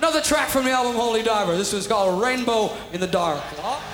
Another track from the album Holy Diver. This was called Rainbow in the Dark.